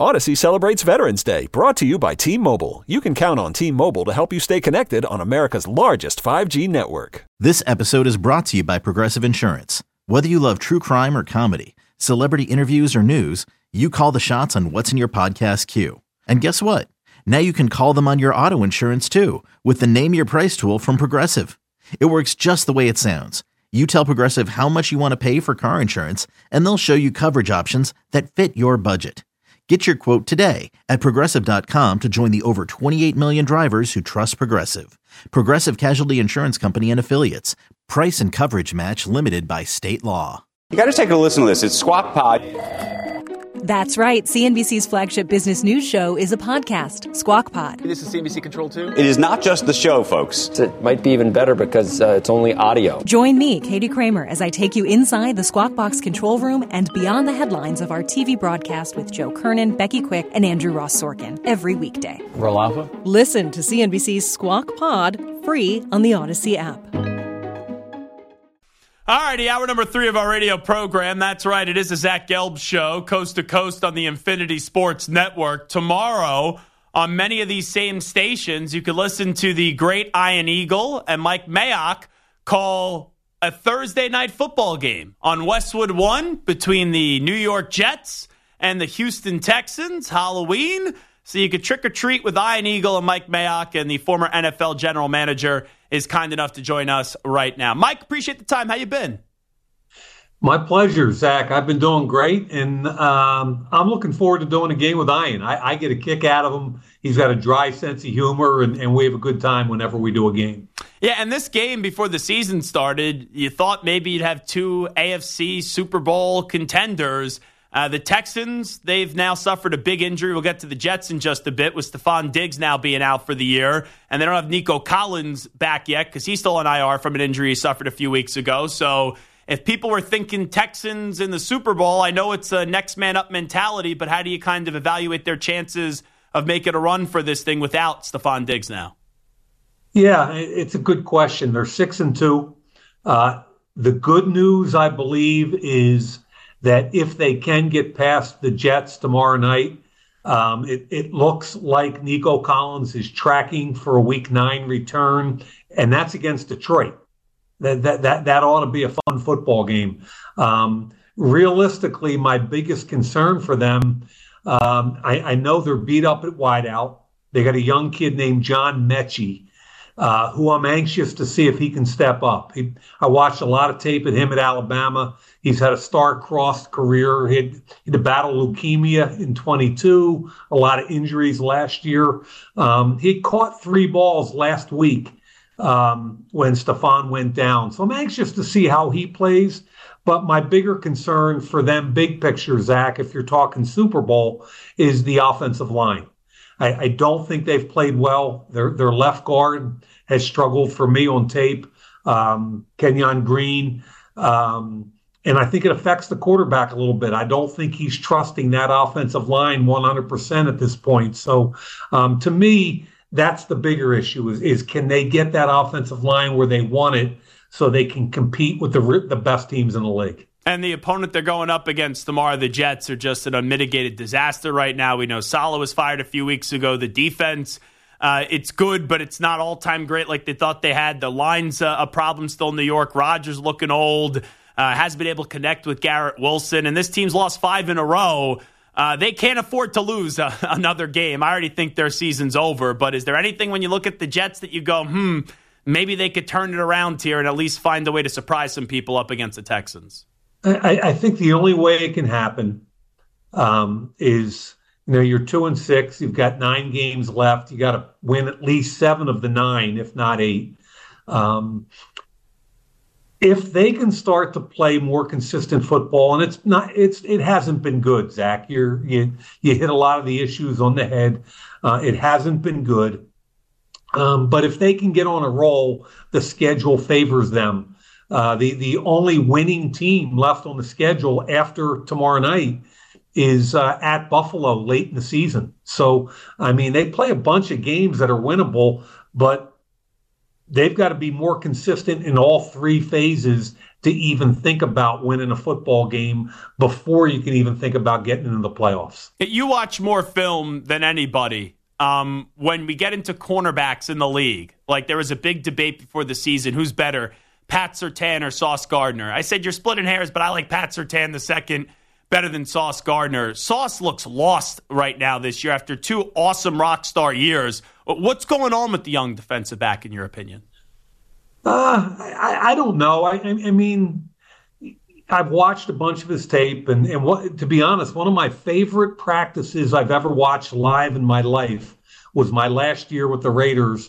Odyssey celebrates Veterans Day, brought to you by T-Mobile. You can count on T-Mobile to help you stay connected on America's largest 5G network. This episode is brought to you by Progressive Insurance. Whether you love true crime or comedy, celebrity interviews or news, you call the shots on what's in your podcast queue. And guess what? Now you can call them on your auto insurance too, with the Name Your Price tool from Progressive. It works just the way it sounds. You tell Progressive how much you want to pay for car insurance, and they'll show you coverage options that fit your budget. Get your quote today at Progressive.com to join the over 28 million drivers who trust Progressive. Progressive Casualty Insurance Company and Affiliates. Price and coverage match limited by state law. You got to take a listen to this. It's Squawk Pod. That's right. CNBC's flagship business news show is a podcast, Squawk Pod. This is CNBC Control 2? It is not just the show, folks. It might be even better because it's only audio. Join me, Katie Kramer, as I take you inside the Squawk Box control room and beyond the headlines of our TV broadcast with Joe Kernan, Becky Quick, and Andrew Ross Sorkin every weekday. Roll Alpha? Listen to CNBC's Squawk Pod free on the Odyssey app. All righty, hour number 3 of our radio program. That's right, it is the Zach Gelb Show, coast to coast on the Infinity Sports Network. Tomorrow, on many of these same stations, you can listen to the great Ian Eagle and Mike Mayock call a Thursday night football game on Westwood One between the New York Jets and the Houston Texans, Halloween. So you could trick or treat with Ian Eagle and Mike Mayock, and the former NFL general manager is kind enough to join us right now. Mike, appreciate the time. How you been? My pleasure, Zach. I've been doing great, and I'm looking forward to doing a game with Ian. I get a kick out of him. He's got a dry sense of humor, and we have a good time whenever we do a game. Yeah, and this game, before the season started, you thought maybe you'd have 2 AFC Super Bowl contenders. The Texans, they've now suffered a big injury. We'll get to the Jets in just a bit, with Stephon Diggs now being out for the year. And they don't have Nico Collins back yet because he's still on IR from an injury he suffered a few weeks ago. So if people were thinking Texans in the Super Bowl, I know it's a next man up mentality, but how do you kind of evaluate their chances of making a run for this thing without Stephon Diggs now? Yeah, it's a good question. They're 6-2. The good news, I believe, is that if they can get past the Jets tomorrow night, it looks like Nico Collins is tracking for a Week 9 return, and that's against Detroit. That ought to be a fun football game. Realistically, my biggest concern for them, I know they're beat up at wideout. They got a young kid named John Mechie, who I'm anxious to see if he can step up. I watched a lot of tape at him at Alabama. He's had a star-crossed career. He had to battle leukemia in 22, a lot of injuries last year. He caught 3 balls last week when Stephon went down. So I'm anxious to see how he plays. But my bigger concern for them, big picture, Zach, if you're talking Super Bowl, is the offensive line. I don't think they've played well. Their left guard has struggled for me on tape, Kenyon Green. And I think it affects the quarterback a little bit. I don't think he's trusting that offensive line 100% at this point. So to me, that's the bigger issue is can they get that offensive line where they want it so they can compete with the best teams in the league. And the opponent they're going up against tomorrow, the Jets, are just an unmitigated disaster right now. We know Saleh was fired a few weeks ago. The defense, it's good, but it's not all-time great like they thought they had. The line's a problem still in New York. Rodgers looking old. Hasn't been able to connect with Garrett Wilson. And this team's lost 5 in a row. They can't afford to lose another game. I already think their season's over. But is there anything when you look at the Jets that you go, maybe they could turn it around here and at least find a way to surprise some people up against the Texans? I think the only way it can happen is, you're 2-6. You've got 9 games left. You got to win at least 7 of the 9, if not 8. If they can start to play more consistent football, and it hasn't been good, Zach. You hit a lot of the issues on the head. It hasn't been good. But if they can get on a roll, the schedule favors them. The only winning team left on the schedule after tomorrow night is at Buffalo late in the season. So, they play a bunch of games that are winnable, but they've got to be more consistent in all three phases to even think about winning a football game before you can even think about getting into the playoffs. You watch more film than anybody. When we get into cornerbacks in the league, like there was a big debate before the season, who's better, Pat Surtain or Sauce Gardner? I said you're splitting hairs, but I like Pat Surtain the second better than Sauce Gardner. Sauce looks lost right now this year after 2 awesome rock star years. What's going on with the young defensive back, in your opinion? I don't know. I mean, I've watched a bunch of his tape, and to be honest, one of my favorite practices I've ever watched live in my life was my last year with the Raiders.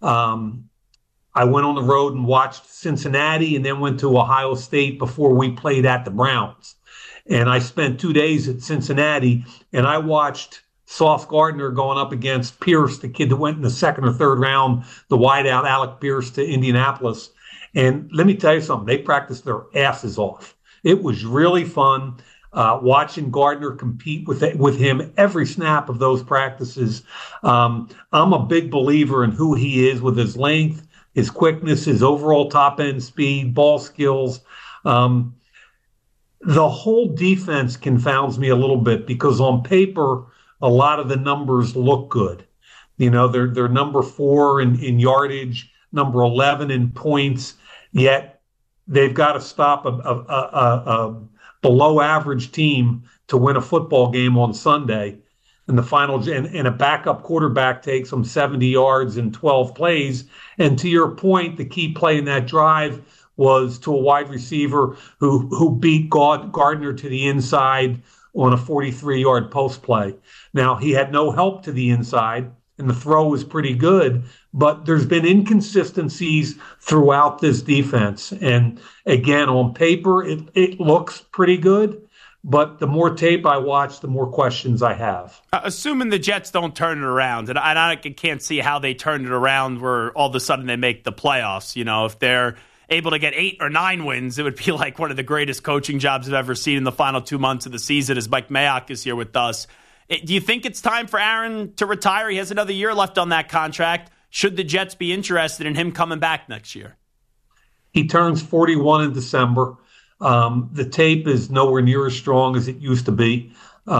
I went on the road and watched Cincinnati and then went to Ohio State before we played at the Browns. And I spent 2 days at Cincinnati, and I watched Sauce Gardner going up against Pierce, the kid that went in the second or third round, the wideout Alec Pierce to Indianapolis. And let me tell you something, they practiced their asses off. It was really fun watching Gardner compete with him every snap of those practices. I'm a big believer in who he is with his length, his quickness, his overall top-end speed, ball skills. The whole defense confounds me a little bit because on paper, a lot of the numbers look good. You know, they're number 4 in yardage, number 11 in points, yet they've got to stop a below average team to win a football game on Sunday. And the final, and a backup quarterback takes them 70 yards in 12 plays. And to your point, the key play in that drive was to a wide receiver who beat Gardner to the inside on a 43-yard post play. Now, he had no help to the inside, and the throw was pretty good, but there's been inconsistencies throughout this defense. And again, on paper, it looks pretty good, but the more tape I watch, the more questions I have. Assuming the Jets don't turn it around, and I can't see how they turn it around where all of a sudden they make the playoffs. You know, if they're able to get 8 or 9 wins, it would be like one of the greatest coaching jobs I've ever seen in the final 2 months of the season as Mike Mayock is here with us. Do you think it's time for Aaron to retire? He has another year left on that contract. Should the Jets be interested in him coming back next year? He turns 41 in December. The tape is nowhere near as strong as it used to be.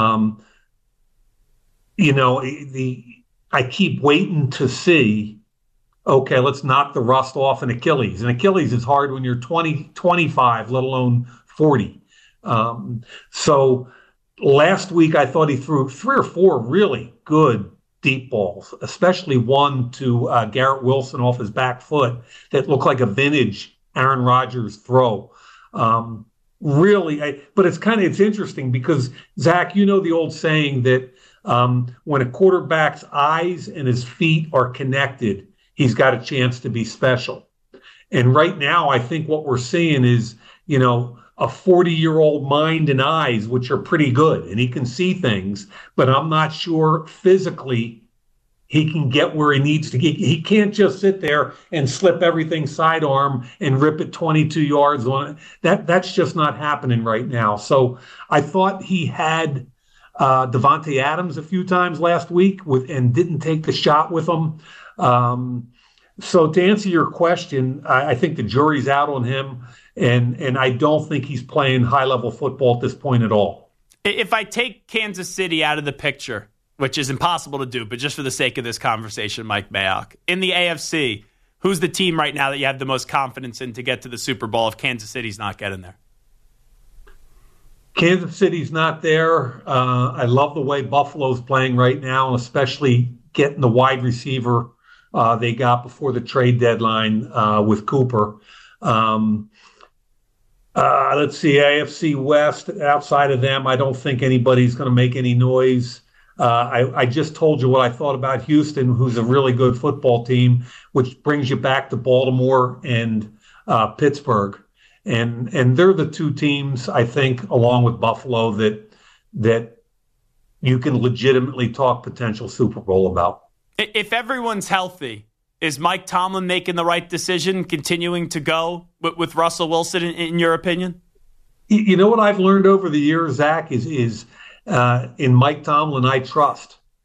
I keep waiting to see, okay, let's knock the rust off an Achilles. And Achilles is hard when you're 20, 25, let alone 40. So last week, I thought he threw 3 or 4 really good deep balls, especially one to Garrett Wilson off his back foot that looked like a vintage Aaron Rodgers throw. But it's interesting because, Zach, you know the old saying that when a quarterback's eyes and his feet are connected, he's got a chance to be special. And right now, I think what we're seeing is, a 40-year-old mind and eyes, which are pretty good, and he can see things, but I'm not sure physically he can get where he needs to get. He can't just sit there and slip everything sidearm and rip it 22 yards on it. That's just not happening right now. So I thought he had Devontae Adams a few times last week and didn't take the shot with him. So to answer your question, I think the jury's out on him, and I don't think he's playing high-level football at this point at all. If I take Kansas City out of the picture, which is impossible to do, but just for the sake of this conversation, Mike Mayock, in the AFC, who's the team right now that you have the most confidence in to get to the Super Bowl if Kansas City's not getting there? Kansas City's not there. I love the way Buffalo's playing right now, especially getting the wide receiver they got before the trade deadline with Cooper. Let's see, AFC West, outside of them, I don't think anybody's going to make any noise. I just told you what I thought about Houston, who's a really good football team, which brings you back to Baltimore and Pittsburgh. And they're the 2 teams, I think, along with Buffalo, that you can legitimately talk potential Super Bowl about. If everyone's healthy, is Mike Tomlin making the right decision, continuing to go with Russell Wilson, in your opinion? You know what I've learned over the years, Zach, is in Mike Tomlin, I trust.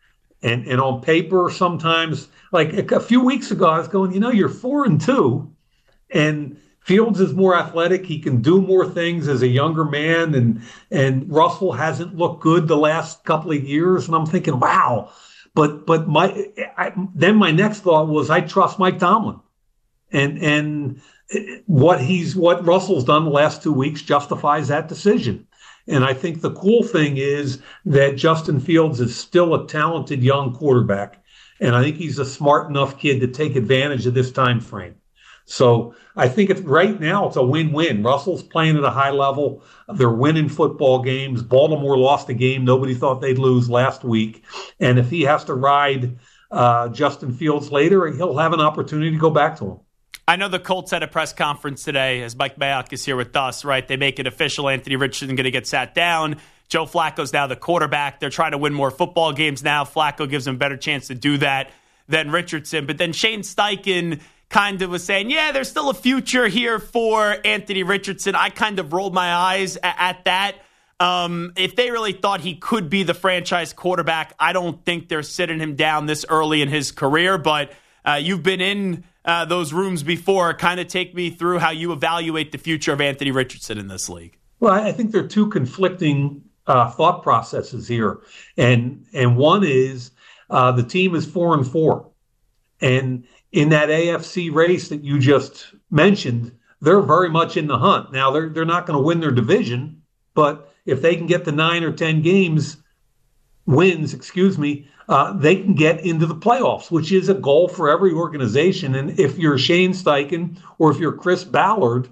And on paper, sometimes, like a few weeks ago, I was going, you're 4-2, and Fields is more athletic. He can do more things as a younger man, and Russell hasn't looked good the last couple of years. And I'm thinking, wow. But then my next thought was, I trust Mike Tomlin, and what Russell's done the last 2 weeks justifies that decision. And I think the cool thing is that Justin Fields is still a talented young quarterback, and I think he's a smart enough kid to take advantage of this time frame. So I think right now it's a win-win. Russell's playing at a high level. They're winning football games. Baltimore lost a game nobody thought they'd lose last week. And if he has to ride Justin Fields later, he'll have an opportunity to go back to him. I know the Colts had a press conference today as Mike Mayock is here with us, right? They make it official. Anthony Richardson going to get sat down. Joe Flacco's now the quarterback. They're trying to win more football games now. Flacco gives them a better chance to do that than Richardson. But then Shane Steichen kind of was saying, yeah, there's still a future here for Anthony Richardson. I kind of rolled my eyes at that. If they really thought he could be the franchise quarterback, I don't think they're sitting him down this early in his career. But you've been in those rooms before. Kind of take me through how you evaluate the future of Anthony Richardson in this league. Well, I think there are two conflicting thought processes here. And one is the team is 4-4. And in that AFC race that you just mentioned, they're very much in the hunt. Now, they're not going to win their division, but if they can get to 9 or 10 wins, they can get into the playoffs, which is a goal for every organization. And if you're Shane Steichen or if you're Chris Ballard,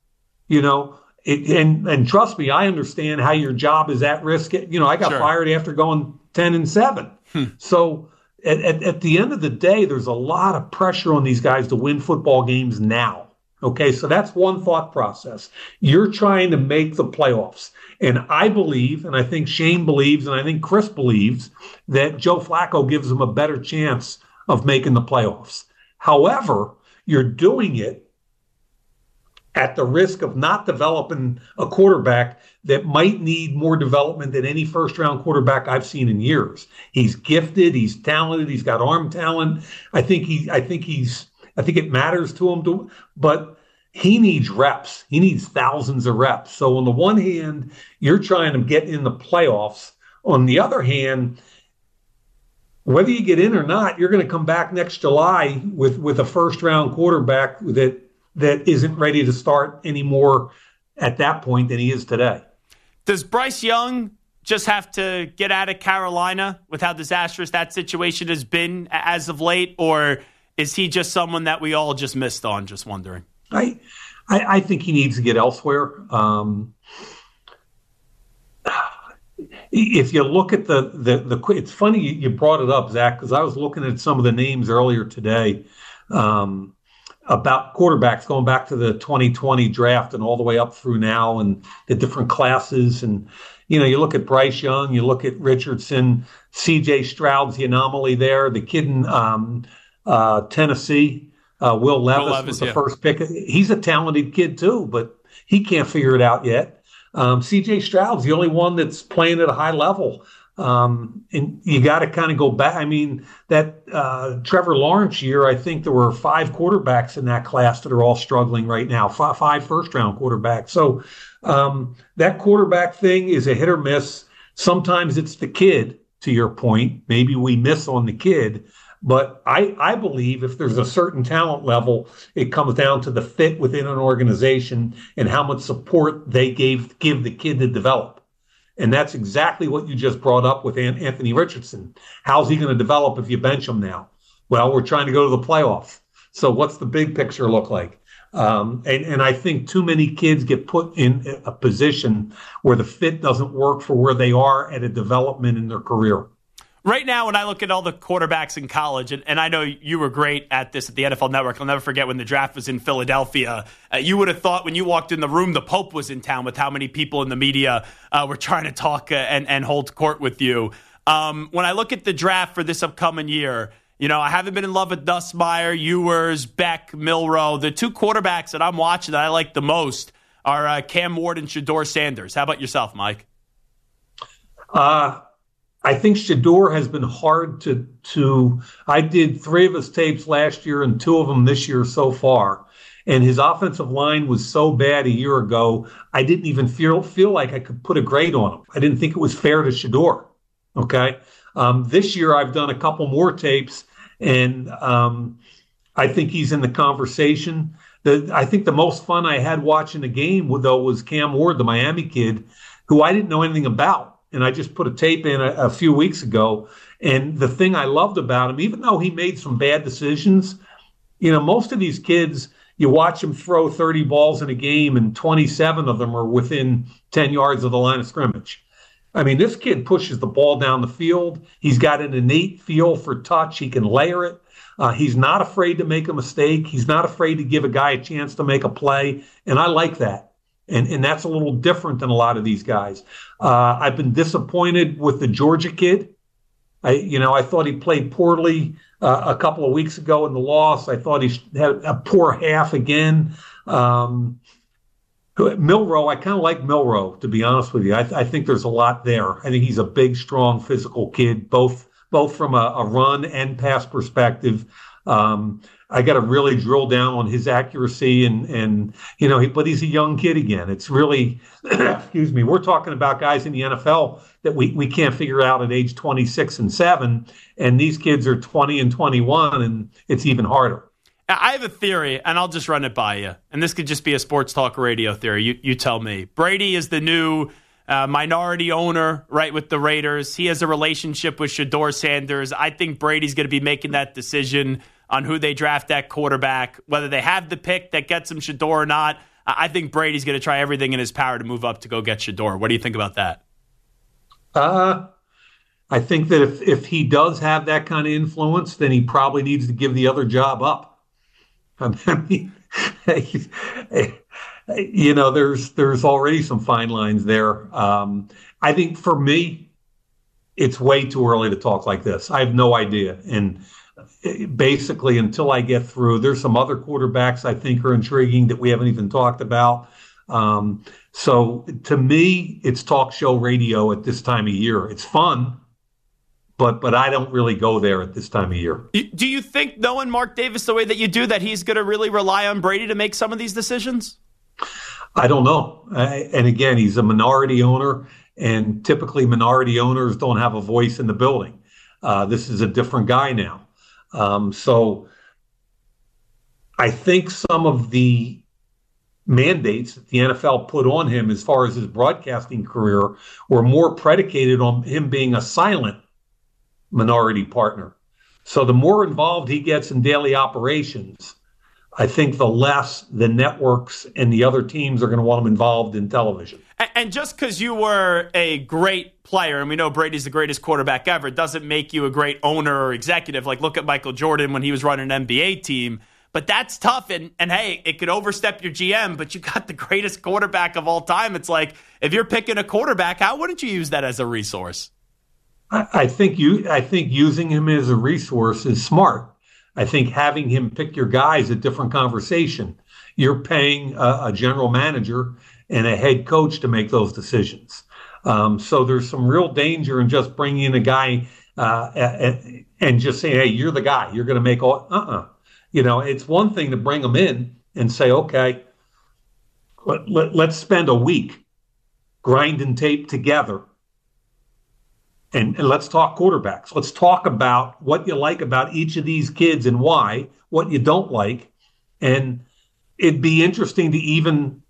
and trust me, I understand how your job is at risk. I got fired after going 10-7. So at the end of the day, there's a lot of pressure on these guys to win football games now. Okay, so that's one thought process. You're trying to make the playoffs. And I believe, and I think Shane believes, and I think Chris believes, that Joe Flacco gives them a better chance of making the playoffs. However, you're doing it at the risk of not developing a quarterback that might need more development than any first-round quarterback I've seen in years. He's gifted, he's talented, he's got arm talent. I think it matters to him, but he needs reps. He needs thousands of reps. So on the one hand, you're trying to get in the playoffs. On the other hand, whether you get in or not, you're going to come back next July with a first-round quarterback that isn't ready to start anymore at that point than he is today. Does Bryce Young just have to get out of Carolina with how disastrous that situation has been as of late, or is he just someone that we all just missed on? Just wondering. I think he needs to get elsewhere. If you look at the it's funny you brought it up, Zach, because I was looking at some of the names earlier today about quarterbacks going back to the 2020 draft and all the way up through now and the different classes. And, you look at Bryce Young, you look at Richardson, C.J. Stroud's the anomaly there, the kid in Tennessee, Will Levis was the first pick. He's a talented kid too, but he can't figure it out yet. C.J. Stroud's the only one that's playing at a high level. And you got to kind of go back. I mean, that Trevor Lawrence year, I think there were 5 quarterbacks in that class that are all struggling right now, 5 first-round quarterbacks. So that quarterback thing is a hit or miss. Sometimes it's the kid, to your point. Maybe we miss on the kid. But I believe if there's a certain talent level, it comes down to the fit within an organization and how much support they give the kid to develop. And that's exactly what you just brought up with Anthony Richardson. How's he going to develop if you bench him now? Well, we're trying to go to the playoffs. So what's the big picture look like? And I think too many kids get put in a position where the fit doesn't work for where they are at a development in their career. Right now, when I look at all the quarterbacks in college, and I know you were great at this at the NFL Network, I'll never forget when the draft was in Philadelphia. You would have thought when you walked in the room, the Pope was in town with how many people in the media were trying to talk and hold court with you. When I look at the draft for this upcoming year, I haven't been in love with Nussmeier, Ewers, Beck, Milroe. The 2 quarterbacks that I'm watching that I like the most are Cam Ward and Shedeur Sanders. How about yourself, Mike? I think Shedeur has been hard to. I did 3 of his tapes last year and 2 of them this year so far. And his offensive line was so bad a year ago, I didn't even feel like I could put a grade on him. I didn't think it was fair to Shedeur. Okay. This year I've done a couple more tapes, and I think he's in the conversation. I think the most fun I had watching the game, though, was Cam Ward, the Miami kid, who I didn't know anything about. And I just put a tape in a few weeks ago. And the thing I loved about him, even though he made some bad decisions, most of these kids, you watch them throw 30 balls in a game and 27 of them are within 10 yards of the line of scrimmage. I mean, this kid pushes the ball down the field. He's got an innate feel for touch. He can layer it. He's not afraid to make a mistake. He's not afraid to give a guy a chance to make a play. And I like that. And that's a little different than a lot of these guys. I've been disappointed with the Georgia kid. I thought he played poorly a couple of weeks ago in the loss. I thought he had a poor half again. Milroe, I kind of like Milroe, to be honest with you. I think there's a lot there. I think he's a big, strong, physical kid, both from a run and pass perspective. I got to really drill down on his accuracy but he's a young kid again. It's really, excuse me, we're talking about guys in the NFL that we can't figure out at age 26 and 7, and these kids are 20 and 21, and it's even harder. I have a theory, and I'll just run it by you. And this could just be a sports talk radio theory. You tell me. Brady is the new minority owner, right, with the Raiders. He has a relationship with Shedeur Sanders. I think Brady's going to be making that decision on who they draft at quarterback, whether they have the pick that gets him Shedeur or not. I think Brady's going to try everything in his power to move up to go get Shedeur. What do you think about that? I think that if he does have that kind of influence, then he probably needs to give the other job up. I mean, there's already some fine lines there. I think for me, it's way too early to talk like this. I have no idea. And basically, until I get through, there's some other quarterbacks I think are intriguing that we haven't even talked about. So to me, it's talk show radio at this time of year. It's fun, but I don't really go there at this time of year. Do you think, knowing Mark Davis the way that you do, that he's going to really rely on Brady to make some of these decisions? I don't know. And again, he's a minority owner, and typically minority owners don't have a voice in the building. This is a different guy now. So I think some of the mandates that the NFL put on him as far as his broadcasting career were more predicated on him being a silent minority partner. So the more involved he gets in daily operations, I think the less the networks and the other teams are going to want him involved in television. And just because you were a great player, and we know Brady's the greatest quarterback ever, doesn't make you a great owner or executive. Like, look at Michael Jordan when he was running an NBA team. But that's tough, and hey, it could overstep your GM, but you got the greatest quarterback of all time. It's like, if you're picking a quarterback, how wouldn't you use that as a resource? I think using him as a resource is smart. I think having him pick your guys is a different conversation. You're paying a general manager and a head coach to make those decisions. So there's some real danger in just bringing in a guy and just saying, hey, you're the guy. You're going to make all... it's one thing to bring them in and say, okay, let's spend a week grinding tape together and let's talk quarterbacks. Let's talk about what you like about each of these kids and why, what you don't like. And it'd be interesting to even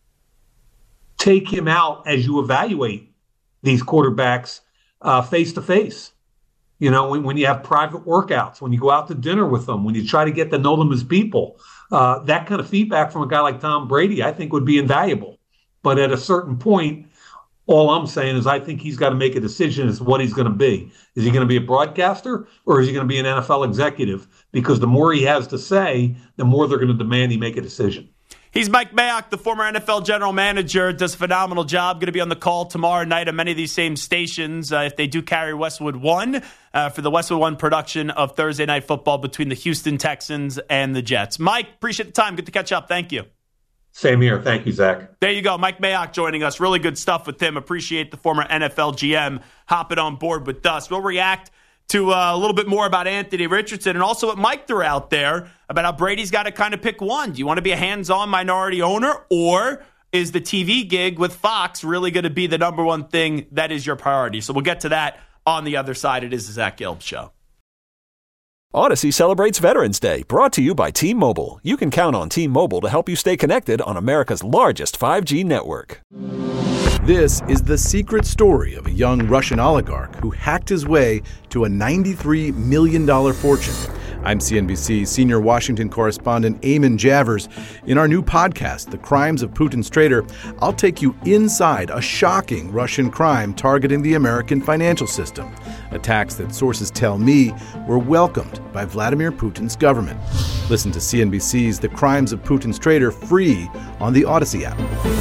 take him out as you evaluate these quarterbacks face to face. When you have private workouts, when you go out to dinner with them, when you try to get to know them as people, that kind of feedback from a guy like Tom Brady, I think would be invaluable. But at a certain point, all I'm saying is I think he's got to make a decision as to what he's going to be. Is he going to be a broadcaster or is he going to be an NFL executive? Because the more he has to say, the more they're going to demand he make a decision. He's Mike Mayock, the former NFL general manager, does a phenomenal job. Going to be on the call tomorrow night on many of these same stations if they do carry Westwood One for the Westwood One production of Thursday Night Football between the Houston Texans and the Jets. Mike, appreciate the time. Good to catch up. Thank you. Same here. Thank you, Zach. There you go. Mike Mayock joining us. Really good stuff with him. Appreciate the former NFL GM hopping on board with us. We'll react to a little bit more about Anthony Richardson and also what Mike threw out there about how Brady's got to kind of pick one. Do you want to be a hands-on minority owner, or is the TV gig with Fox really going to be the number one thing that is your priority? So we'll get to that on the other side. It is the Zach Gelb Show. Odyssey celebrates Veterans Day, brought to you by T-Mobile. You can count on T-Mobile to help you stay connected on America's largest 5G network. This is the secret story of a young Russian oligarch who hacked his way to a $93 million fortune. I'm CNBC senior Washington correspondent Eamon Javers. In our new podcast, The Crimes of Putin's Traitor, I'll take you inside a shocking Russian crime targeting the American financial system. Attacks that sources tell me were welcomed by Vladimir Putin's government. Listen to CNBC's The Crimes of Putin's Traitor free on the Odyssey app.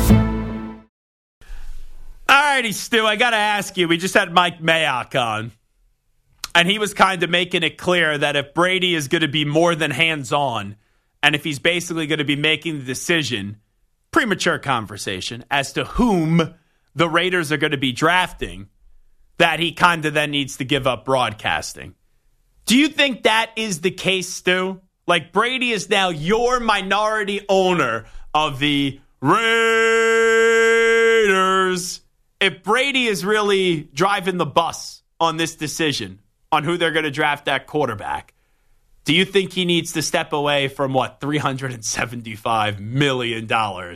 All righty, Stu, I got to ask you, we just had Mike Mayock on, and he was kind of making it clear that if Brady is going to be more than hands-on, and if he's basically going to be making the decision, premature conversation, as to whom the Raiders are going to be drafting, that he kind of then needs to give up broadcasting. Do you think that is the case, Stu? Like, Brady is now your minority owner of the Raiders. If Brady is really driving the bus on this decision on who they're going to draft that quarterback, do you think he needs to step away from, $375 million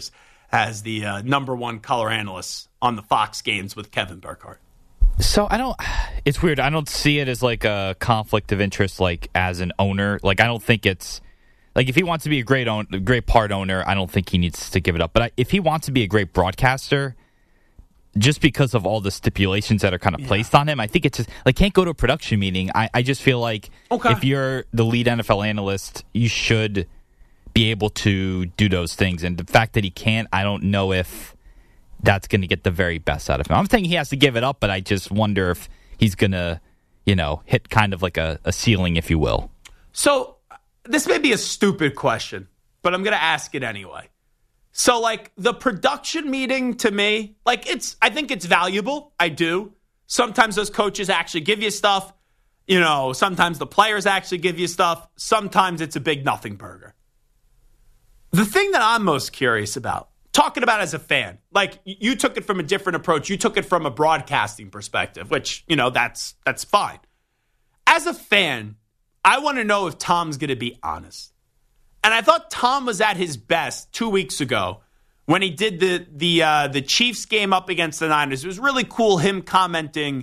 as the number one color analyst on the Fox games with Kevin Burkhardt? So it's weird. I don't see it as like a conflict of interest, like as an owner. Like, I don't think it's like if he wants to be a great part owner, I don't think he needs to give it up. But if he wants to be a great broadcaster, just because of all the stipulations that are kind of placed on him, I think it's just like can't go to a production meeting. I just feel like if you're the lead NFL analyst, you should be able to do those things. And the fact that he can't, I don't know if that's going to get the very best out of him. I'm thinking he has to give it up, but I just wonder if he's going to, hit kind of like a ceiling, if you will. So this may be a stupid question, but I'm going to ask it anyway. So, the production meeting to me, I think it's valuable. I do. Sometimes those coaches actually give you stuff. Sometimes the players actually give you stuff. Sometimes it's a big nothing burger. The thing that I'm most curious about, talking about as a fan, you took it from a different approach. You took it from a broadcasting perspective, which, that's fine. As a fan, I want to know if Tom's going to be honest. And I thought Tom was at his best 2 weeks ago when he did the Chiefs game up against the Niners. It was really cool him commenting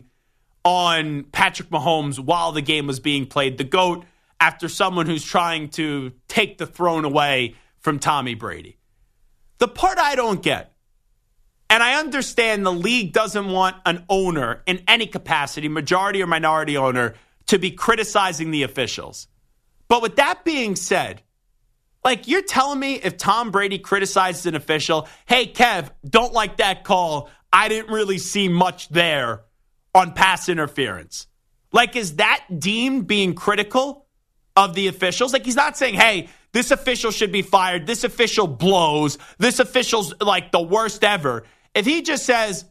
on Patrick Mahomes while the game was being played. The GOAT, after someone who's trying to take the throne away from Tommy Brady. The part I don't get, and I understand the league doesn't want an owner in any capacity, majority or minority owner, to be criticizing the officials. But with that being said, you're telling me if Tom Brady criticizes an official, hey, Kev, don't like that call. I didn't really see much there on pass interference. Is that deemed being critical of the officials? He's not saying, hey, this official should be fired. This official blows. This official's the worst ever. If he just says,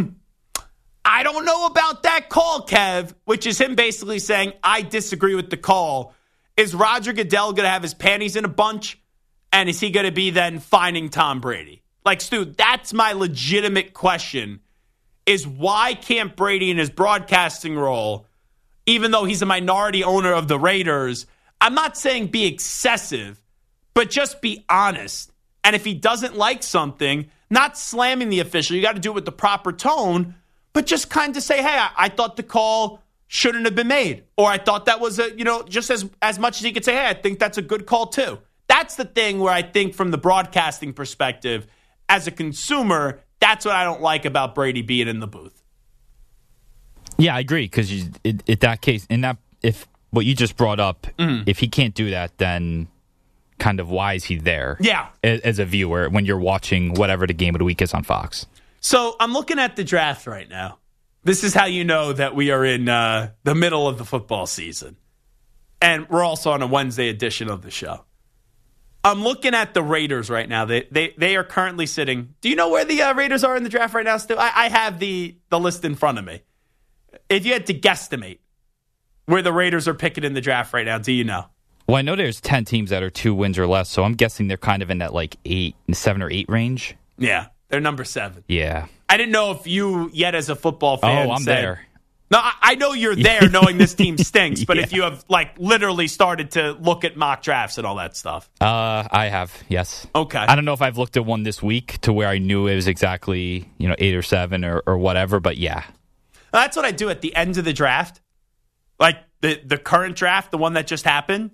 I don't know about that call, Kev, which is him basically saying, I disagree with the call. Is Roger Goodell going to have his panties in a bunch? And is he going to be then fining Tom Brady? Stu, that's my legitimate question, is why can't Brady in his broadcasting role, even though he's a minority owner of the Raiders, I'm not saying be excessive, but just be honest. And if he doesn't like something, not slamming the official, you got to do it with the proper tone, but just kind of say, hey, I thought the call shouldn't have been made. Or I thought that was, just as much as he could say, hey, I think that's a good call too. That's the thing where I think from the broadcasting perspective, as a consumer, that's what I don't like about Brady being in the booth. Yeah, I agree. Because in that case, if what you just brought up, if he can't do that, then kind of why is he there? Yeah. As a viewer when you're watching whatever the game of the week is on Fox. So I'm looking at the draft right now. This is how you know that we are in the middle of the football season. And we're also on a Wednesday edition of the show. I'm looking at the Raiders right now. They are currently sitting. Do you know where the Raiders are in the draft right now, Stu? I have the list in front of me. If you had to guesstimate where the Raiders are picking in the draft right now, do you know? Well, I know there's 10 teams that are 2 wins or less, so I'm guessing they're kind of in that like 7 or 8 range. Yeah, they're number 7. Yeah. I didn't know if you yet as a football fan I'm there. No, I know you're there knowing this team stinks, but if you have like literally started to look at mock drafts and all that stuff. I have, yes. Okay. I don't know if I've looked at one this week to where I knew it was exactly 8 or 7 or whatever, but yeah. That's what I do at the end of the draft. Like the current draft, the one that just happened.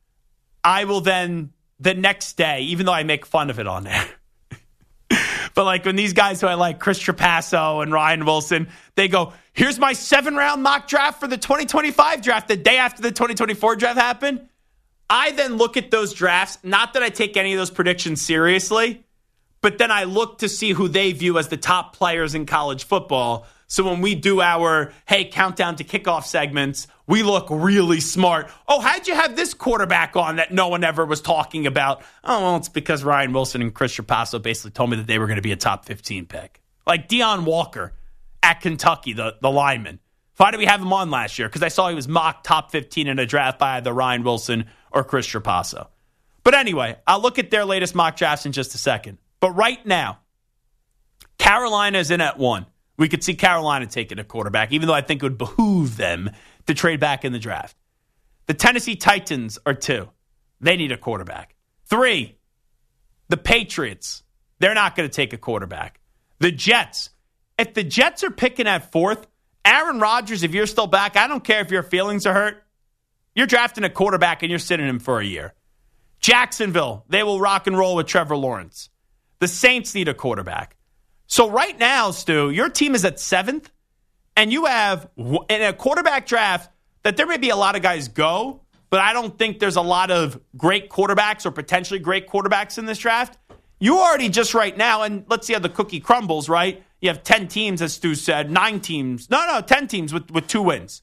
I will then, the next day, even though I make fun of it on there, but like when these guys who I like, Chris Trapasso and Ryan Wilson, they go, here's my 7-round mock draft for the 2025 draft, the day after the 2024 draft happened. I then look at those drafts, not that I take any of those predictions seriously, but then I look to see who they view as the top players in college football. So when we do our, hey, countdown to kickoff segments, we look really smart. Oh, how'd you have this quarterback on that no one ever was talking about? Oh, well, it's because Ryan Wilson and Chris Trapasso basically told me that they were going to be a top 15 pick. Like Deion Walker at Kentucky, the lineman. Why did we have him on last year? Because I saw he was mocked top 15 in a draft by either Ryan Wilson or Chris Trapasso. But anyway, I'll look at their latest mock drafts in just a second. But right now, Carolina is in at 1. We could see Carolina taking a quarterback, even though I think it would behoove them to trade back in the draft. The Tennessee Titans are 2. They need a quarterback. 3, the Patriots. They're not going to take a quarterback. The Jets. If the Jets are picking at 4th, Aaron Rodgers, if you're still back, I don't care if your feelings are hurt. You're drafting a quarterback and you're sitting him for a year. Jacksonville, they will rock and roll with Trevor Lawrence. The Saints need a quarterback. So right now, Stu, your team is at 7th, and you have in a quarterback draft that there may be a lot of guys go, but I don't think there's a lot of great quarterbacks or potentially great quarterbacks in this draft. You already just right now, and let's see how the cookie crumbles, right? You have 10 teams, as Stu said, 9 teams. No, 10 teams with 2 wins.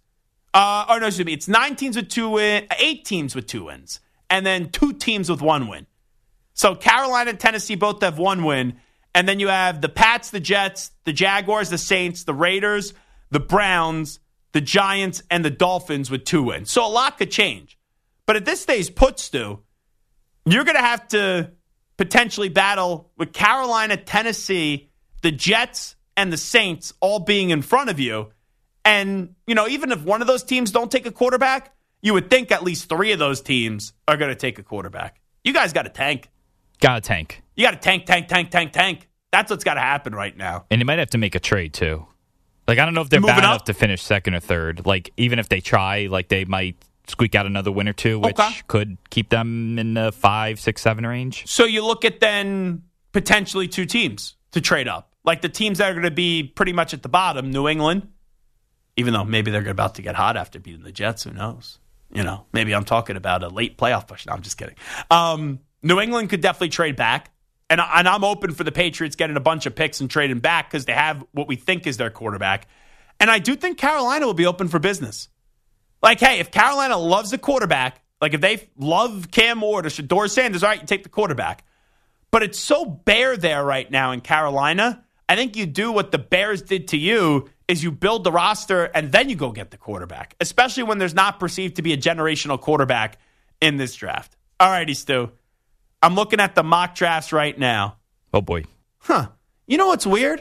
It's 9 teams with 2 wins, 8 teams with 2 wins, and then 2 teams with 1 win. So Carolina and Tennessee both have 1 win. And then you have the Pats, the Jets, the Jaguars, the Saints, the Raiders, the Browns, the Giants, and the Dolphins with 2 wins. So a lot could change. But if this stays put, Stu, you're going to have to potentially battle with Carolina, Tennessee, the Jets, and the Saints all being in front of you. And, even if one of those teams don't take a quarterback, you would think at least 3 of those teams are going to take a quarterback. You guys got to tank. Got to tank. You got to tank. That's what's got to happen right now. And they might have to make a trade, too. Like, I don't know if they're bad enough to finish 2nd or 3rd. Like, even if they try, like, they might squeak out another win or 2, which could keep them in the 5, 6, 7 range. So you look at then potentially 2 teams to trade up. Like, the teams that are going to be pretty much at the bottom, New England, even though maybe they're about to get hot after beating the Jets, who knows? Maybe I'm talking about a late playoff push. No, I'm just kidding. New England could definitely trade back. And I'm open for the Patriots getting a bunch of picks and trading back because they have what we think is their quarterback. And I do think Carolina will be open for business. Like, hey, if Carolina loves a quarterback, like if they love Cam Ward or Shedeur Sanders, all right, you take the quarterback. But it's so bare there right now in Carolina. I think you do what the Bears did to you is you build the roster and then you go get the quarterback, especially when there's not perceived to be a generational quarterback in this draft. All righty, Stu. I'm looking at the mock drafts right now. Oh, boy. You know what's weird?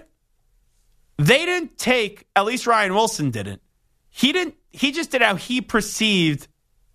They didn't take, at least Ryan Wilson didn't. He just did how he perceived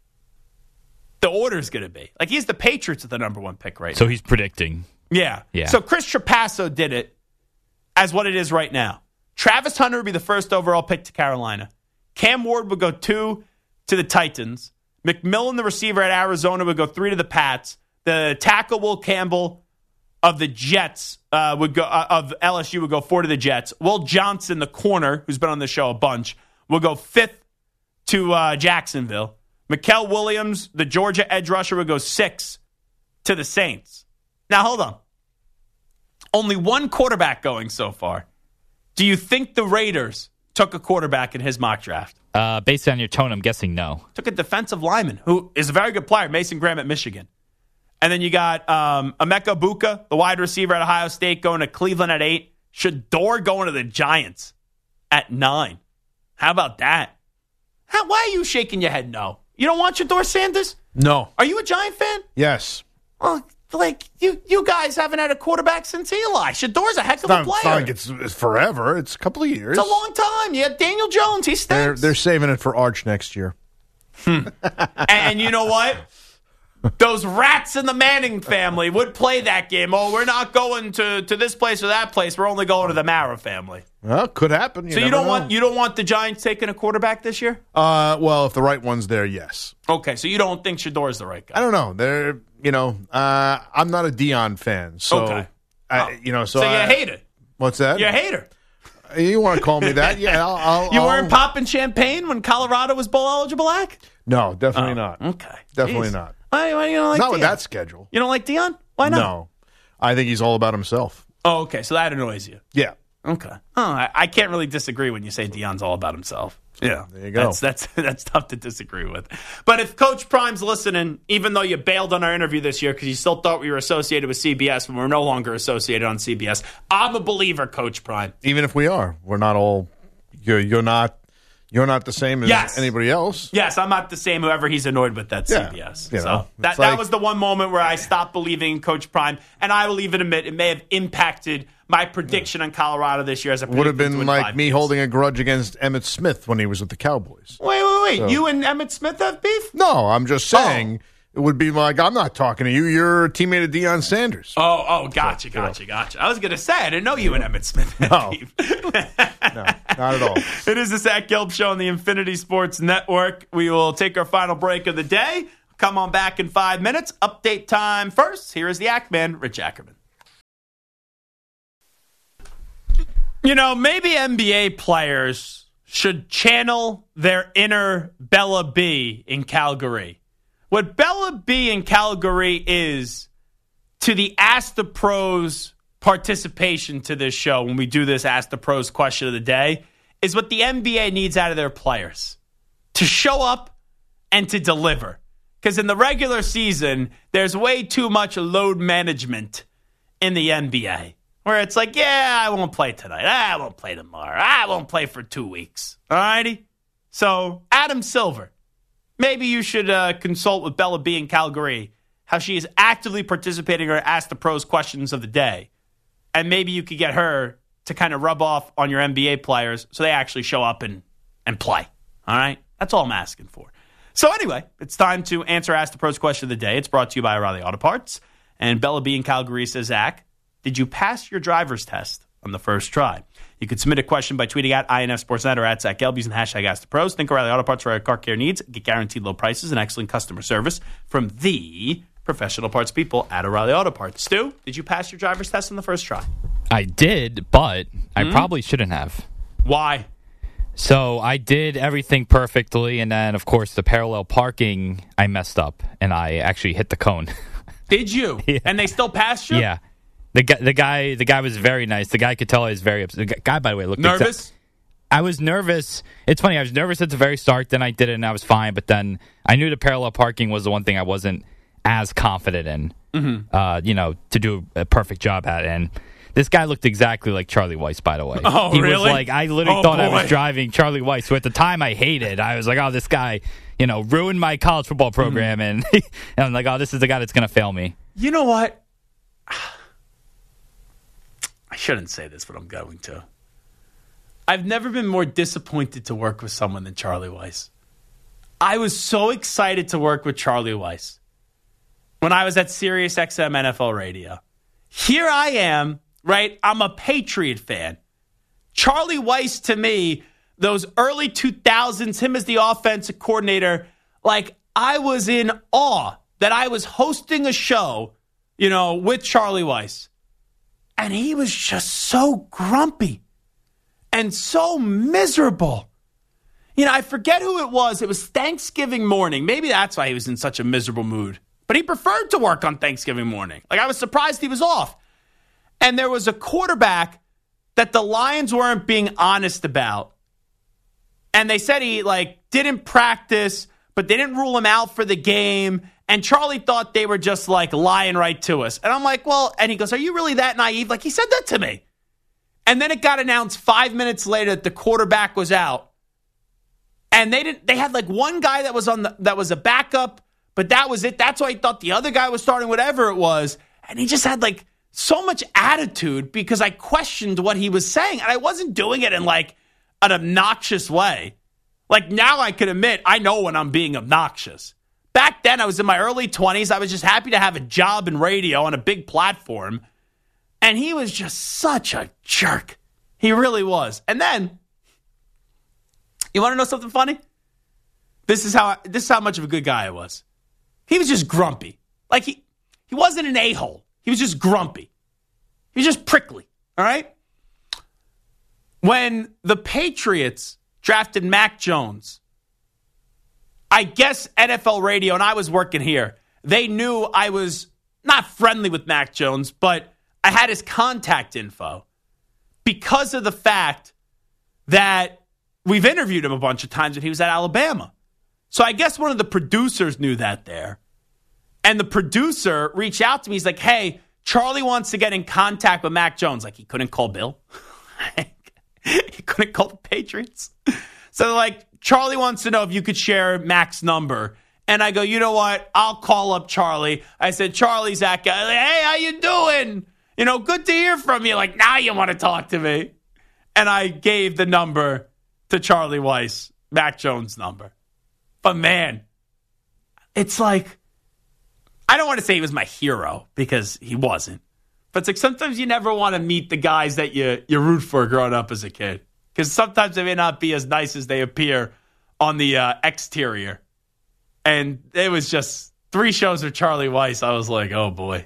the order's going to be. Like, he's the Patriots with the number 1 pick right now. So he's predicting. Yeah. So Chris Trapasso did it as what it is right now. Travis Hunter would be the 1st overall pick to Carolina. Cam Ward would go 2 to the Titans. McMillan, the receiver at Arizona, would go 3 to the Pats. The tackle Will Campbell of the Jets of LSU would go 4 to the Jets. Will Johnson, the corner, who's been on the show a bunch, will go 5th to Jacksonville. Mikael Williams, the Georgia edge rusher, would go 6 to the Saints. Now, hold on. Only 1 quarterback going so far. Do you think the Raiders took a quarterback in his mock draft? Based on your tone, I'm guessing no. Took a defensive lineman who is a very good player, Mason Graham at Michigan. And then you got Emeka Buka, the wide receiver at Ohio State, going to Cleveland at 8. Shador going to the Giants at 9. How about that? Why are you shaking your head no? You don't want Shador Sanders? No. Are you a Giant fan? Yes. Well, you guys haven't had a quarterback since Eli. Shador's a heck of a player. It's not like it's forever. It's a couple of years. It's a long time. You had Daniel Jones. He stinks. They're saving it for Arch next year. And you know what? Those rats in the Manning family would play that game. Oh, we're not going to this place or that place. We're only going to the Mara family. Well, could happen. You don't want the Giants taking a quarterback this year? Well, if the right one's there, yes. Okay, so you don't think Shador's the right guy? I don't know. I'm not a Deion fan, so okay. So you hate it. What's that? You're a hater. You want to call me that? Yeah, You weren't popping champagne when Colorado was bowl eligible, Ack? No, definitely not. Okay, definitely not. Why you don't like not Deion? With that schedule. You don't like Deion? Why not? No, I think he's all about himself. Oh, okay. So that annoys you. Yeah. Okay. Oh, I can't really disagree when you say Deion's all about himself. Yeah, there you go. That's tough to disagree with. But if Coach Prime's listening, even though you bailed on our interview this year because you still thought we were associated with CBS when we're no longer associated on CBS, I'm a believer, Coach Prime. Even if we are, we're not all. You're not the same as anybody else. Yes, I'm not the same whoever he's annoyed with at CBS. Yeah, so that was the one moment where I stopped believing in Coach Prime, and I will even admit it may have impacted my prediction on Colorado this year as a would have been like me holding a grudge against Emmitt Smith when he was with the Cowboys. Wait. So, you and Emmitt Smith have beef? No, I'm just saying it would be like, I'm not talking to you. You're a teammate of Deion Sanders. Gotcha. I was going to say, I didn't know you and Emmitt Smith had beef. No, not at all. It is the Zach Gelb Show on the Infinity Sports Network. We will take our final break of the day. Come on back in 5 minutes. Update time first. Here is the Ackman, Rich Ackerman. Maybe NBA players should channel their inner Bella B in Calgary. What Bella B in Calgary is to the Ask the Pros participation to this show when we do this Ask the Pros question of the day is what the NBA needs out of their players. To show up and to deliver. Because in the regular season, there's way too much load management in the NBA. Where it's like, I won't play tonight. I won't play tomorrow. I won't play for 2 weeks. All righty? So, Adam Silver, maybe you should consult with Bella B in Calgary, how she is actively participating or Ask the Pros questions of the day. And maybe you could get her to kind of rub off on your NBA players so they actually show up and play. All right? That's all I'm asking for. So anyway, it's time to answer Ask the Pros question of the day. It's brought to you by O'Reilly Auto Parts. And Bella B in Calgary says, Zach, did you pass your driver's test on the first try? You could submit a question by tweeting at INFSportsNet or at Zach Gelb using the hashtag AskThePros. Think O'Reilly Auto Parts for your car care needs. Get guaranteed low prices and excellent customer service from the professional parts people at O'Reilly Auto Parts. Stu, did you pass your driver's test on the first try? I did, but I probably shouldn't have. Why? So I did everything perfectly, and then, of course, the parallel parking, I messed up, and I actually hit the cone. Did you? Yeah. And they still passed you? Yeah. The guy was very nice. The guy could tell I was very upset. The guy, by the way, looked nervous. I was nervous. It's funny. I was nervous at the very start. Then I did it, and I was fine. But then I knew the parallel parking was the one thing I wasn't as confident in. To do a perfect job at. And this guy looked exactly like Charlie Weiss, by the way. Oh, he really? was like, I literally thought I was driving Charlie Weiss. So at the time, I hated. I was like, oh, this guy, ruined my college football program, and I'm like, oh, this is the guy that's going to fail me. You know what? I shouldn't say this, but I'm going to. I've never been more disappointed to work with someone than Charlie Weiss. I was so excited to work with Charlie Weiss when I was at Sirius XM NFL Radio. Here I am, right? I'm a Patriot fan. Charlie Weiss, to me, those early 2000s, him as the offensive coordinator, like I was in awe that I was hosting a show, with Charlie Weiss. And he was just so grumpy and so miserable. I forget who it was. It was Thanksgiving morning. Maybe that's why he was in such a miserable mood. But he preferred to work on Thanksgiving morning. Like, I was surprised he was off. And there was a quarterback that the Lions weren't being honest about. And they said he, didn't practice, but they didn't rule him out for the game. And Charlie thought they were just like lying right to us. And I'm like, well, and he goes, are you really that naive? Like, he said that to me. And then it got announced 5 minutes later that the quarterback was out. And they had like one guy that was that was a backup, but that was it. That's why he thought the other guy was starting, whatever it was. And he just had like so much attitude because I questioned what he was saying. And I wasn't doing it in like an obnoxious way. Like now I can admit, I know when I'm being obnoxious. Back then, I was in my early 20s. I was just happy to have a job in radio on a big platform. And he was just such a jerk. He really was. And then, you want to know something funny? This is how much of a good guy I was. He was just grumpy. Like, he wasn't an a-hole. He was just grumpy. He was just prickly, all right? When the Patriots drafted Mac Jones, I guess NFL Radio, and I was working here, they knew I was not friendly with Mac Jones, but I had his contact info because of the fact that we've interviewed him a bunch of times when he was at Alabama. So I guess one of the producers knew that there. And the producer reached out to me. He's like, hey, Charlie wants to get in contact with Mac Jones. Like, he couldn't call Bill. He couldn't call the Patriots. So, like, Charlie wants to know if you could share Mac's number. And I go, you know what? I'll call up Charlie. I said, Charlie, Zach, hey, how you doing? You know, good to hear from you. Like, now you want to talk to me. And I gave the number to Charlie Weiss, Mac Jones' number. But, man, it's like, I don't want to say he was my hero because he wasn't. But it's like sometimes you never want to meet the guys that you root for growing up as a kid. Because sometimes they may not be as nice as they appear on the exterior. And it was just 3 shows with Charlie Weiss. I was like, oh, boy.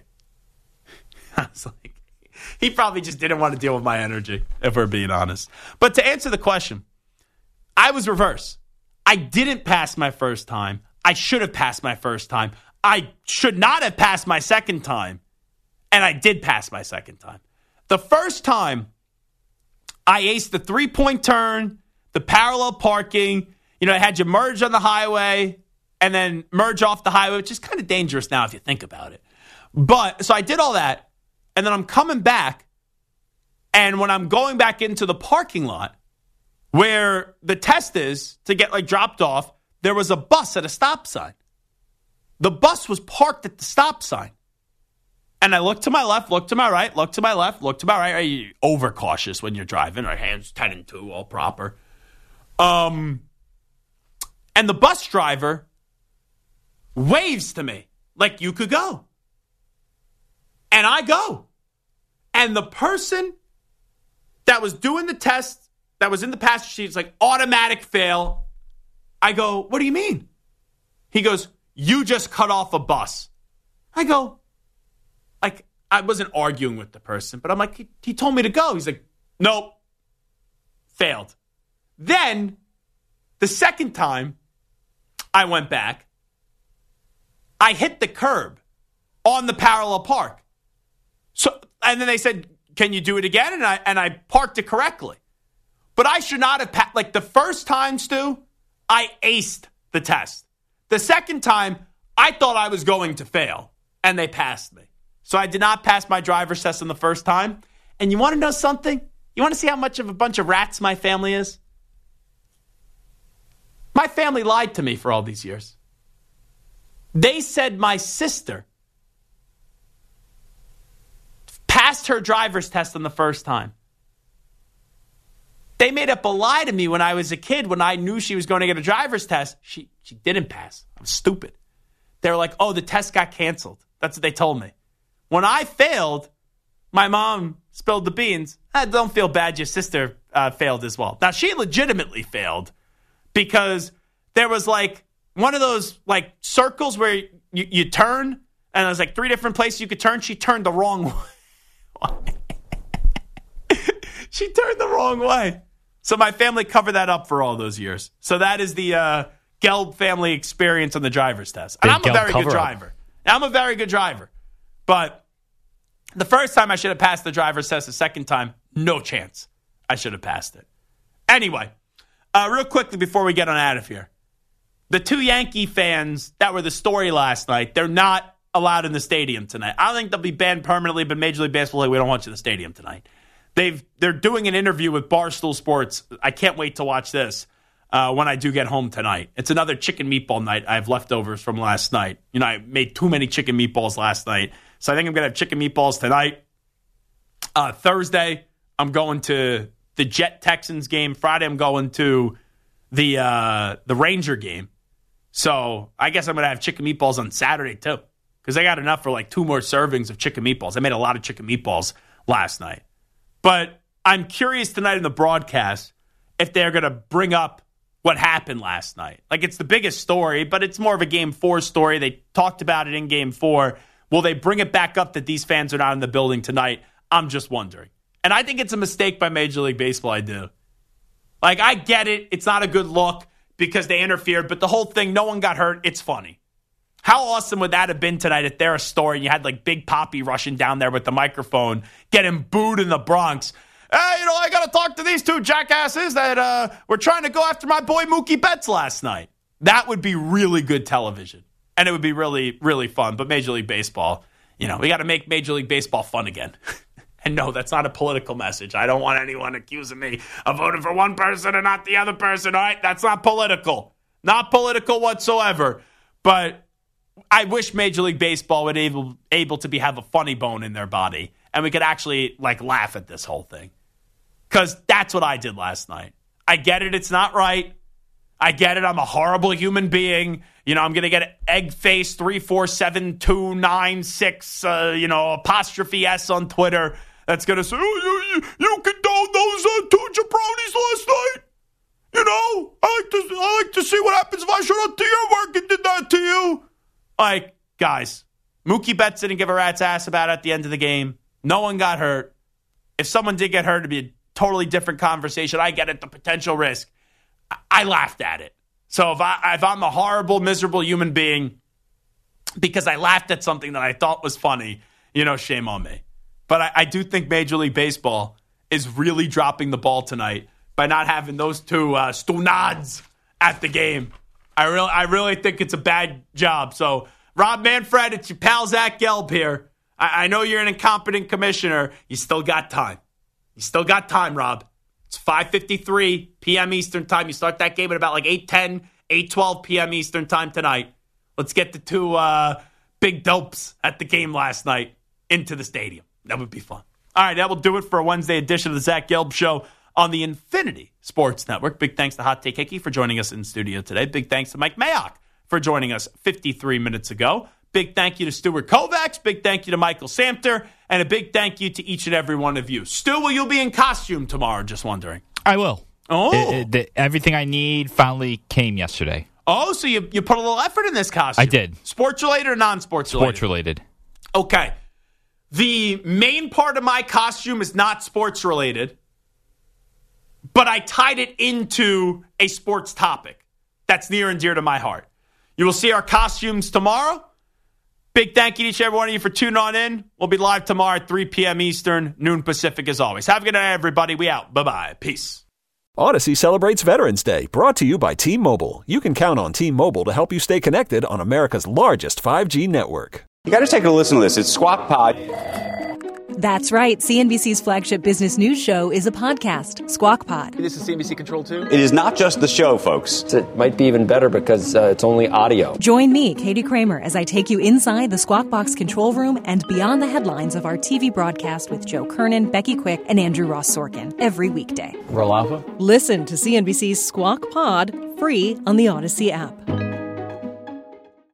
I was like, he probably just didn't want to deal with my energy, if we're being honest. But to answer the question, I was reverse. I didn't pass my first time. I should have passed my first time. I should not have passed my second time. And I did pass my second time. The first time, I aced the 3-point turn, the parallel parking. You know, I had you merge on the highway and then merge off the highway, which is kind of dangerous now if you think about it. But, so I did all that. And then I'm coming back. And when I'm going back into the parking lot where the test is to get like dropped off, there was a bus at a stop sign. The bus was parked at the stop sign. And I looked to my left, looked to my right, looked to my left, looked to my right. You're overcautious when you're driving. Our hands 10 and 2, all proper. And the bus driver waves to me like, you could go. And I go. And the person that was doing the test, that was in the passenger seat, is like, automatic fail. I go, what do you mean? He goes, you just cut off a bus. I go, like, I wasn't arguing with the person, but I'm like, he told me to go. He's like, nope, failed. Then, the second time I went back, I hit the curb on the parallel park. So, and then they said, can you do it again? And I parked it correctly. But I should not have, like the first time, Stu, I aced the test. The second time, I thought I was going to fail, and they passed me. So I did not pass my driver's test on the first time. And you want to know something? You want to see how much of a bunch of rats my family is? My family lied to me for all these years. They said my sister passed her driver's test on the first time. They made up a lie to me when I was a kid, when I knew she was going to get a driver's test. She didn't pass. I'm stupid. They were like, oh, the test got canceled. That's what they told me. When I failed, my mom spilled the beans. Don't feel bad. Your sister failed as well. Now, she legitimately failed because there was like one of those like circles where you turn, and there's like 3 different places you could turn. She turned the wrong way. She turned the wrong way. So my family covered that up for all those years. So that is the Gelb family experience on the driver's test. And I'm a very good driver. I'm a very good driver. But the first time I should have passed the driver's test. The second time, no chance I should have passed it. Anyway, real quickly before we get on out of here. the 2 Yankee fans that were the story last night, they're not allowed in the stadium tonight. I don't think they'll be banned permanently, but Major League Baseball, like, we don't want you in the stadium tonight. They're doing an interview with Barstool Sports. I can't wait to watch this when I do get home tonight. It's another chicken meatball night. I have leftovers from last night. You know, I made too many chicken meatballs last night, so I think I'm going to have chicken meatballs tonight. Thursday, I'm going to the Jet-Texans game. Friday, I'm going to the Ranger game. So I guess I'm going to have chicken meatballs on Saturday, too, because I got enough for like 2 more servings of chicken meatballs. I made a lot of chicken meatballs last night. But I'm curious tonight in the broadcast if they're going to bring up what happened last night. Like, it's the biggest story, but it's more of a Game 4 story. They talked about it in Game 4. Will they bring it back up that these fans are not in the building tonight? I'm just wondering. And I think it's a mistake by Major League Baseball. I do. Like, I get it. It's not a good look because they interfered, but the whole thing, no one got hurt. It's funny. How awesome would that have been tonight if they're a story and you had like Big Poppy rushing down there with the microphone, getting booed in the Bronx? Hey, you know, I got to talk to these 2 jackasses that were trying to go after my boy Mookie Betts last night. That would be really good television. And it would be really, really fun. But Major League Baseball, you know, we got to make Major League Baseball fun again. And no, that's not a political message. I don't want anyone accusing me of voting for one person and not the other person. All right, that's not political. Not political whatsoever. But I wish Major League Baseball would able to have a funny bone in their body, and we could actually like laugh at this whole thing. Because that's what I did last night. I get it. It's not right. I get it. I'm a horrible human being. You know, I'm going to get eggface 3472996, apostrophe S on Twitter. That's going to say, oh, you condone those 2 jabronis last night? You know, I like to see what happens if I showed up to your work and did that to you. Like, guys, Mookie Betts didn't give a rat's ass about it at the end of the game. No one got hurt. If someone did get hurt, it'd be a totally different conversation. I get it, the potential risk. I laughed at it. So if I'm a horrible, miserable human being because I laughed at something that I thought was funny, you know, shame on me. But I do think Major League Baseball is really dropping the ball tonight by not having those 2 stunads at the game. I really think it's a bad job. So, Rob Manfred, it's your pal Zach Gelb here. I know you're an incompetent commissioner. You still got time. You still got time, Rob. It's 5:53 p.m. Eastern time. You start that game at about like 8:10, 8:12 p.m. Eastern time tonight. Let's get the 2 big dopes at the game last night into the stadium. That would be fun. All right, that will do it for a Wednesday edition of the Zach Gelb Show on the Infinity Sports Network. Big thanks to Hot Take Hickey for joining us in studio today. Big thanks to Mike Mayock for joining us 53 minutes ago. Big thank you to Stuart Kovacs. Big thank you to Michael Samter. And a big thank you to each and every one of you. Stu, will you be in costume tomorrow? Just wondering. I will. Oh. Everything I need finally came yesterday. Oh, so you put a little effort in this costume. I did. Sports related or non-sports related? Sports related. Okay. The main part of my costume is not sports related, but I tied it into a sports topic that's near and dear to my heart. You will see our costumes tomorrow. Big thank you to each and every one of you for tuning on in. We'll be live tomorrow at 3 p.m. Eastern, noon Pacific as always. Have a good night, everybody. We out. Bye-bye. Peace. Odyssey celebrates Veterans Day, brought to you by T-Mobile. You can count on T-Mobile to help you stay connected on America's largest 5G network. You got to take a listen to this. It's Squawk Pod. That's right. CNBC's flagship business news show is a podcast, Squawk Pod. This is CNBC Control 2. It is not just the show, folks. It might be even better because it's only audio. Join me, Katie Kramer, as I take you inside the Squawk Box control room and beyond the headlines of our TV broadcast with Joe Kernan, Becky Quick, and Andrew Ross Sorkin every weekday. Roll Alpha. Listen to CNBC's Squawk Pod free on the Odyssey app.